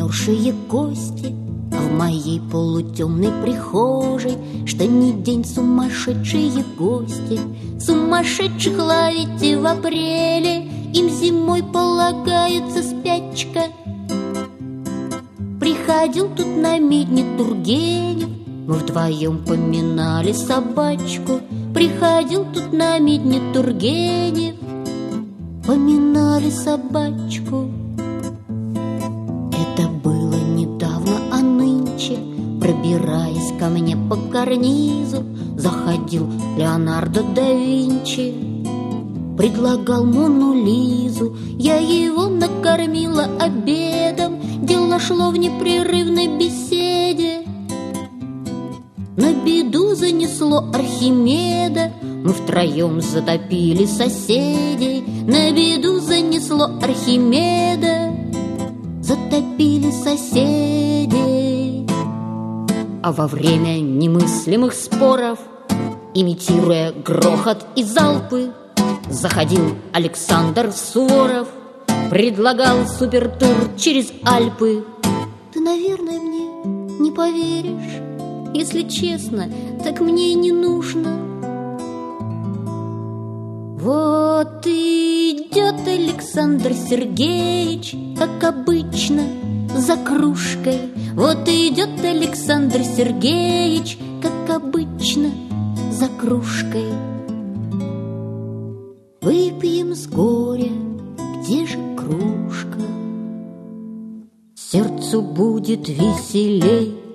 замерзшие кости, а в моей полутемной прихожей что ни день сумасшедшие гости. Сумасшедших ловите в апреле, им зимой полагается спячка. Приходил тут на медне Тургенев, мы вдвоем поминали собачку. Приходил тут на медне Тургенев, поминали собачку. Это было недавно, а нынче, пробираясь ко мне по карнизу, заходил Леонардо да Винчи, предлагал Мону Лизу. Я его накормила обедом, дело шло в непрерывной беседе. На беду занесло Архимеда, мы втроем затопили соседей. На беду занесло Архимеда, затопили соседей. А во время немыслимых споров, имитируя грохот и залпы, заходил Александр Суворов, предлагал супертур через Альпы. Ты, наверное, мне не поверишь, если честно, так мне и не нужно. Вот идет Александр Сергеевич, как обычно, за кружкой. Вот идет Александр Сергеевич, как обычно, за кружкой. Выпьем с горя, где же кружка? Сердцу будет веселей,